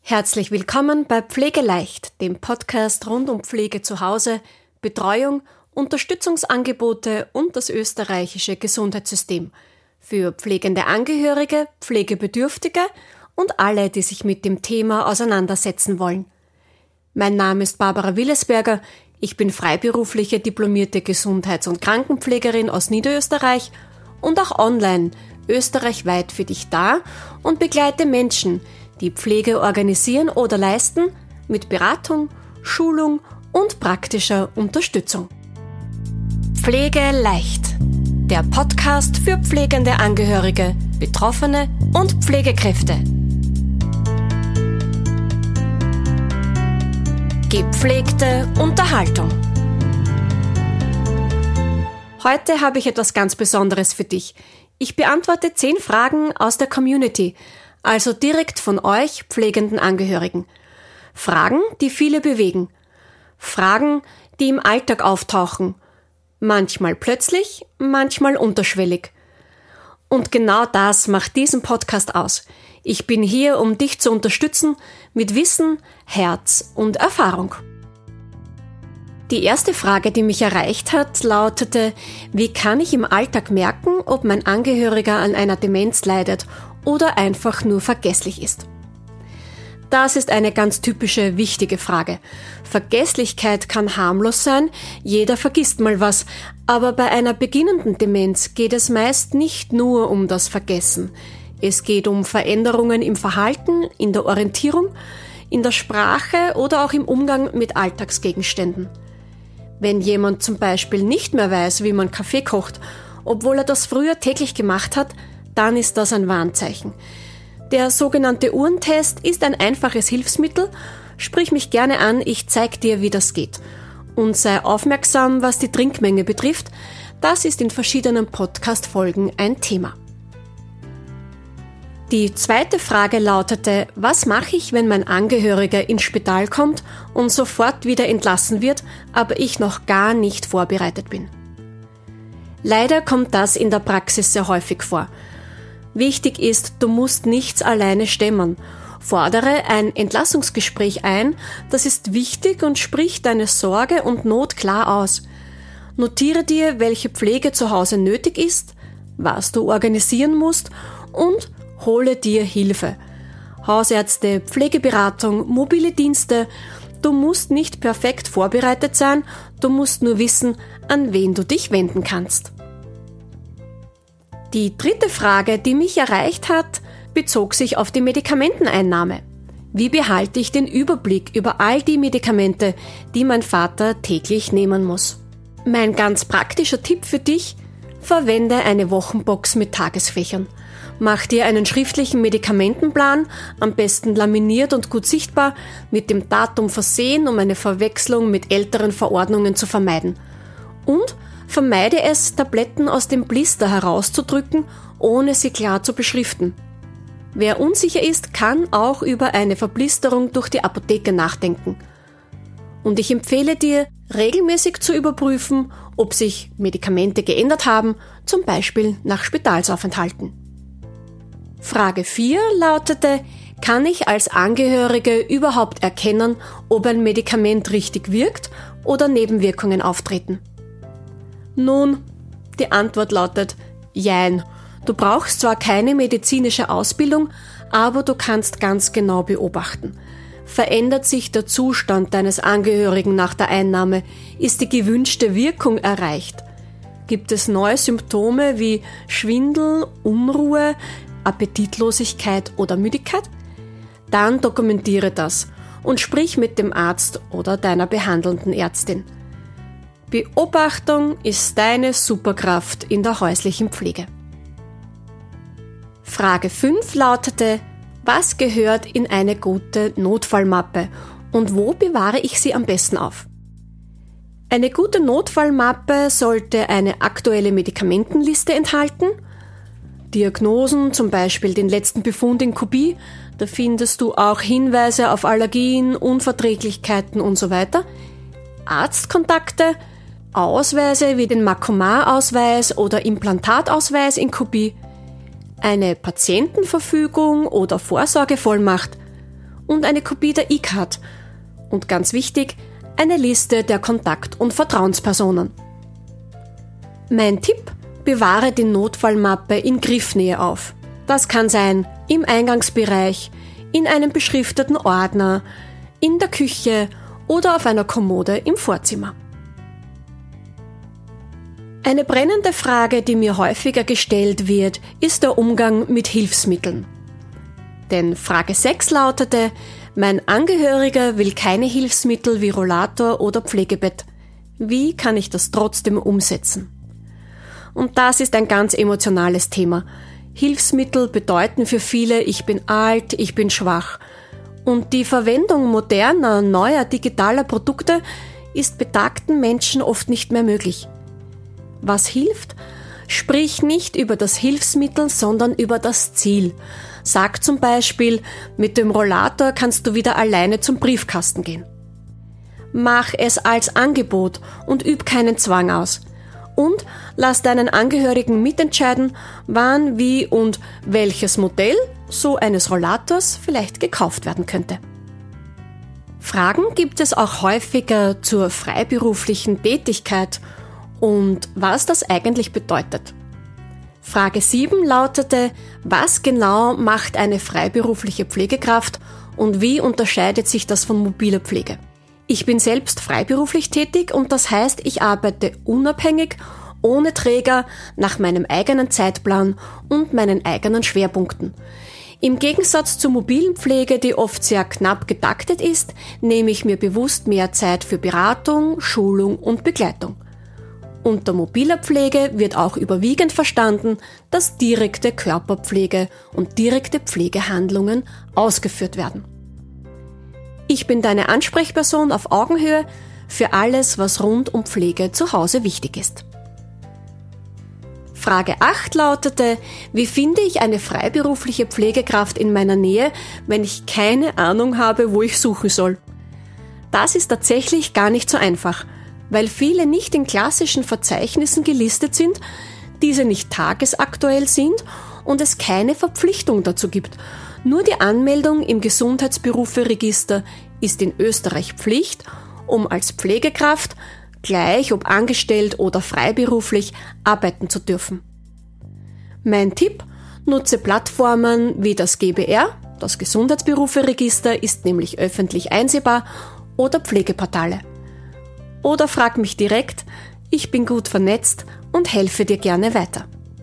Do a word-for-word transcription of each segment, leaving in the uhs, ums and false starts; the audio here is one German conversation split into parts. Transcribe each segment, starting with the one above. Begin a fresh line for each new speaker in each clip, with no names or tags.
Herzlich willkommen bei Pflege leicht, dem Podcast rund um Pflege zu Hause, Betreuung, Unterstützungsangebote und das österreichische Gesundheitssystem für pflegende Angehörige, Pflegebedürftige und alle, die sich mit dem Thema auseinandersetzen wollen. Mein Name ist Barbara Willesberger, ich bin freiberufliche diplomierte Gesundheits- und Krankenpflegerin aus Niederösterreich und auch online österreichweit für dich da und begleite Menschen, die Pflege organisieren oder leisten, mit Beratung, Schulung und praktischer Unterstützung. Pflege leicht. Der Podcast für pflegende Angehörige, Betroffene und Pflegekräfte. Gepflegte Unterhaltung. Heute habe ich etwas ganz Besonderes für dich. Ich beantworte zehn Fragen aus der Community, also direkt von euch pflegenden Angehörigen. Fragen, die viele bewegen. Fragen, die im Alltag auftauchen. Manchmal plötzlich, manchmal unterschwellig. Und genau das macht diesen Podcast aus. Ich bin hier, um dich zu unterstützen mit Wissen, Herz und Erfahrung. Die erste Frage, die mich erreicht hat, lautete: Wie kann ich im Alltag merken, ob mein Angehöriger an einer Demenz leidet oder einfach nur vergesslich ist? Das ist eine ganz typische, wichtige Frage. Vergesslichkeit kann harmlos sein, jeder vergisst mal was, aber bei einer beginnenden Demenz geht es meist nicht nur um das Vergessen. Es geht um Veränderungen im Verhalten, in der Orientierung, in der Sprache oder auch im Umgang mit Alltagsgegenständen. Wenn jemand zum Beispiel nicht mehr weiß, wie man Kaffee kocht, obwohl er das früher täglich gemacht hat, dann ist das ein Warnzeichen. Der sogenannte Uhrentest ist ein einfaches Hilfsmittel. Sprich mich gerne an, ich zeig dir, wie das geht. Und sei aufmerksam, was die Trinkmenge betrifft. Das ist in verschiedenen Podcast-Folgen ein Thema. Die zweite Frage lautete: Was mache ich, wenn mein Angehöriger ins Spital kommt und sofort wieder entlassen wird, aber ich noch gar nicht vorbereitet bin? Leider kommt das in der Praxis sehr häufig vor. Wichtig ist, du musst nichts alleine stemmen. Fordere ein Entlassungsgespräch ein, das ist wichtig und sprich deine Sorge und Not klar aus. Notiere dir, welche Pflege zu Hause nötig ist, was du organisieren musst und hole dir Hilfe. Hausärzte, Pflegeberatung, mobile Dienste. Du musst nicht perfekt vorbereitet sein, du musst nur wissen, an wen du dich wenden kannst. Die dritte Frage, die mich erreicht hat, bezog sich auf die Medikamenteneinnahme. Wie behalte ich den Überblick über all die Medikamente, die mein Vater täglich nehmen muss? Mein ganz praktischer Tipp für dich: Verwende eine Wochenbox mit Tagesfächern. Mach dir einen schriftlichen Medikamentenplan, am besten laminiert und gut sichtbar, mit dem Datum versehen, um eine Verwechslung mit älteren Verordnungen zu vermeiden. Und vermeide es, Tabletten aus dem Blister herauszudrücken, ohne sie klar zu beschriften. Wer unsicher ist, kann auch über eine Verblisterung durch die Apotheke nachdenken. Und ich empfehle dir, regelmäßig zu überprüfen, ob sich Medikamente geändert haben, zum Beispiel nach Spitalsaufenthalten. Frage vier lautete: Kann ich als Angehörige überhaupt erkennen, ob ein Medikament richtig wirkt oder Nebenwirkungen auftreten? Nun, die Antwort lautet Jein. Du brauchst zwar keine medizinische Ausbildung, aber du kannst ganz genau beobachten. Verändert sich der Zustand deines Angehörigen nach der Einnahme? Ist die gewünschte Wirkung erreicht? Gibt es neue Symptome wie Schwindel, Unruhe, Appetitlosigkeit oder Müdigkeit? Dann dokumentiere das und sprich mit dem Arzt oder deiner behandelnden Ärztin. Beobachtung ist deine Superkraft in der häuslichen Pflege. Frage fünf lautete: Was gehört in eine gute Notfallmappe und wo bewahre ich sie am besten auf? Eine gute Notfallmappe sollte eine aktuelle Medikamentenliste enthalten, Diagnosen, zum Beispiel den letzten Befund in Kopie, da findest du auch Hinweise auf Allergien, Unverträglichkeiten und so weiter, Arztkontakte, Ausweise wie den Makomar-Ausweis oder Implantatausweis in Kopie, eine Patientenverfügung oder Vorsorgevollmacht und eine Kopie der E-Card. Und ganz wichtig, eine Liste der Kontakt- und Vertrauenspersonen. Mein Tipp: Bewahre die Notfallmappe in Griffnähe auf. Das kann sein im Eingangsbereich, in einem beschrifteten Ordner, in der Küche oder auf einer Kommode im Vorzimmer. Eine brennende Frage, die mir häufiger gestellt wird, ist der Umgang mit Hilfsmitteln. Denn Frage sechs lautete: Mein Angehöriger will keine Hilfsmittel wie Rollator oder Pflegebett. Wie kann ich das trotzdem umsetzen? Und das ist ein ganz emotionales Thema. Hilfsmittel bedeuten für viele, ich bin alt, ich bin schwach. Und die Verwendung moderner, neuer, digitaler Produkte ist betagten Menschen oft nicht mehr möglich. Was hilft? Sprich nicht über das Hilfsmittel, sondern über das Ziel. Sag zum Beispiel, mit dem Rollator kannst du wieder alleine zum Briefkasten gehen. Mach es als Angebot und üb keinen Zwang aus. Und lass deinen Angehörigen mitentscheiden, wann, wie und welches Modell so eines Rollators vielleicht gekauft werden könnte. Fragen gibt es auch häufiger zur freiberuflichen Tätigkeit und was das eigentlich bedeutet. Frage sieben lautete: Was genau macht eine freiberufliche Pflegekraft und wie unterscheidet sich das von mobiler Pflege? Ich bin selbst freiberuflich tätig und das heißt, ich arbeite unabhängig, ohne Träger, nach meinem eigenen Zeitplan und meinen eigenen Schwerpunkten. Im Gegensatz zur mobilen Pflege, die oft sehr knapp getaktet ist, nehme ich mir bewusst mehr Zeit für Beratung, Schulung und Begleitung. Unter mobiler Pflege wird auch überwiegend verstanden, dass direkte Körperpflege und direkte Pflegehandlungen ausgeführt werden. Ich bin deine Ansprechperson auf Augenhöhe für alles, was rund um Pflege zu Hause wichtig ist. Frage acht lautete: Wie finde ich eine freiberufliche Pflegekraft in meiner Nähe, wenn ich keine Ahnung habe, wo ich suchen soll? Das ist tatsächlich gar nicht so einfach, weil viele nicht in klassischen Verzeichnissen gelistet sind, diese nicht tagesaktuell sind und es keine Verpflichtung dazu gibt. Nur die Anmeldung im Gesundheitsberufe-Register ist in Österreich Pflicht, um als Pflegekraft, gleich ob angestellt oder freiberuflich, arbeiten zu dürfen. Mein Tipp: Nutze Plattformen wie das G B R, das Gesundheitsberufe-Register ist nämlich öffentlich einsehbar, oder Pflegeportale. Oder frag mich direkt, ich bin gut vernetzt und helfe dir gerne weiter.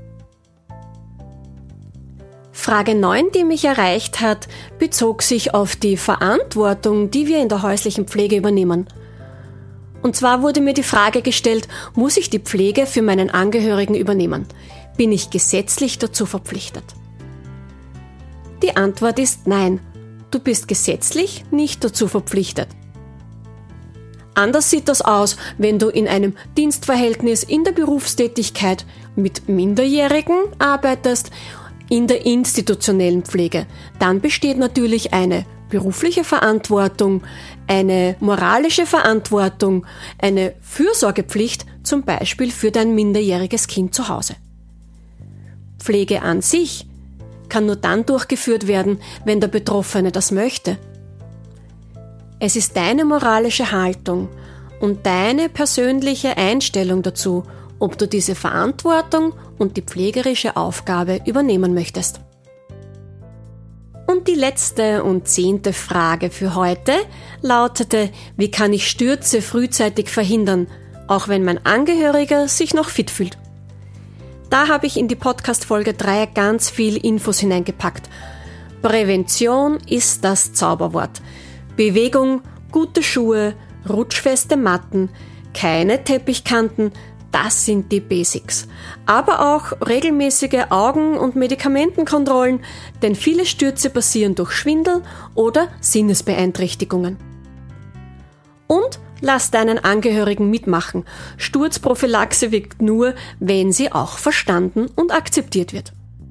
Frage neun, die mich erreicht hat, bezog sich auf die Verantwortung, die wir in der häuslichen Pflege übernehmen. Und zwar wurde mir die Frage gestellt: Muss ich die Pflege für meinen Angehörigen übernehmen? Bin ich gesetzlich dazu verpflichtet? Die Antwort ist nein, du bist gesetzlich nicht dazu verpflichtet. Anders sieht das aus, wenn du in einem Dienstverhältnis in der Berufstätigkeit mit Minderjährigen arbeitest, in der institutionellen Pflege. Dann besteht natürlich eine berufliche Verantwortung, eine moralische Verantwortung, eine Fürsorgepflicht, zum Beispiel für dein minderjähriges Kind zu Hause. Pflege an sich kann nur dann durchgeführt werden, wenn der Betroffene das möchte. Es ist deine moralische Haltung und deine persönliche Einstellung dazu, ob du diese Verantwortung und die pflegerische Aufgabe übernehmen möchtest. Und die letzte und zehnte Frage für heute lautete: Wie kann ich Stürze frühzeitig verhindern, auch wenn mein Angehöriger sich noch fit fühlt? Da habe ich in die Podcast-Folge drei ganz viel Infos hineingepackt. Prävention ist das Zauberwort. Bewegung, gute Schuhe, rutschfeste Matten, keine Teppichkanten, das sind die Basics. Aber auch regelmäßige Augen- und Medikamentenkontrollen, denn viele Stürze passieren durch Schwindel oder Sinnesbeeinträchtigungen. Und lass deinen Angehörigen mitmachen. Sturzprophylaxe wirkt nur, wenn sie auch verstanden und akzeptiert wird.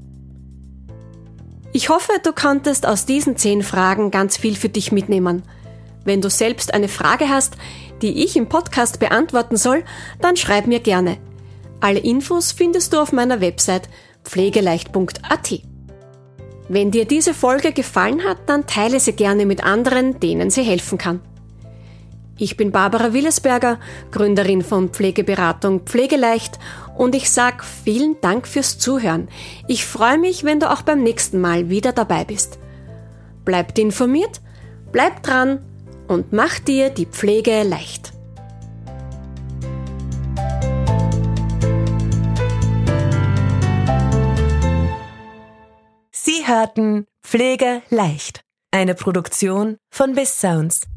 Ich hoffe, du konntest aus diesen zehn Fragen ganz viel für dich mitnehmen. Wenn du selbst eine Frage hast, die ich im Podcast beantworten soll, dann schreib mir gerne. Alle Infos findest du auf meiner Website pflegeleicht punkt a t. Wenn dir diese Folge gefallen hat, dann teile sie gerne mit anderen, denen sie helfen kann. Ich bin Barbara Willesberger, Gründerin von Pflegeberatung Pflegeleicht und ich sage vielen Dank fürs Zuhören. Ich freue mich, wenn du auch beim nächsten Mal wieder dabei bist. Bleibt informiert, bleib dran und mach dir die Pflege leicht.
Sie hörten Pflege leicht, eine Produktion von BizSounds.